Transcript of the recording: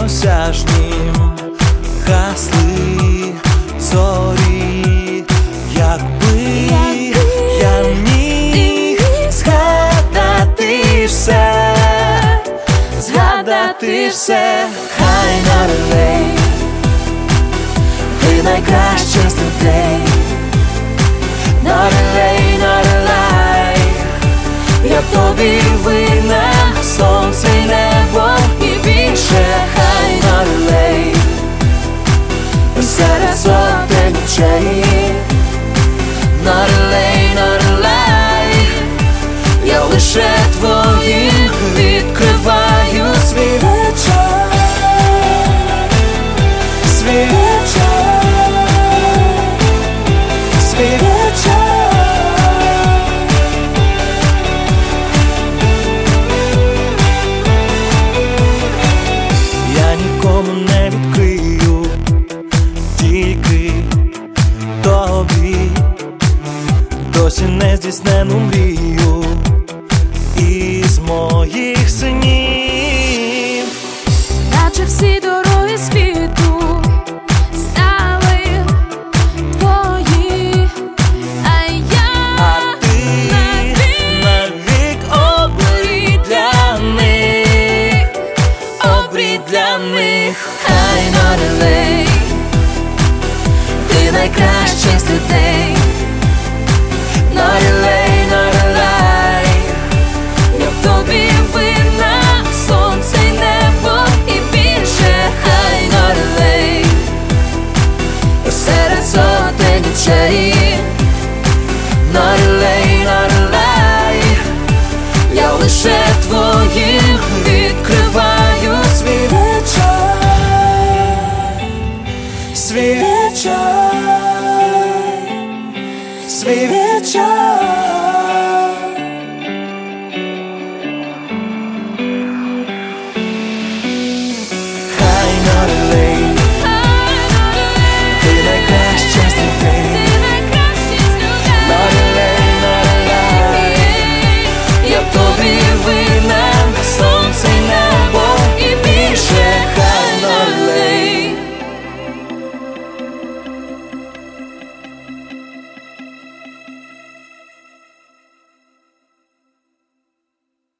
неосяжнім гасли зорі, якби я міг згадати все, згадати все. Хай налей, ти найкраща з людей. Налей, я тобі винна, сонце й небо і більше. Хай налей, серед сотень очей. Налей, я лише твоїм відкриваю свій вечір, свій вечір, свій вечір. Я нікому не відкрию, тільки тобі, досі не здійснену мрію із моїх снів. Наче всі дороги світу стали твої, а ти навік обрій для них, обрій для них. Хай налей, ти найкращий з людей. Налей, я в тобі винна, сонце й небо і більше. Хай налей, серед сотень очей. налей, я лише твоїм відкриваю свій вечір, свій вечір, свій вечір. Хай налей.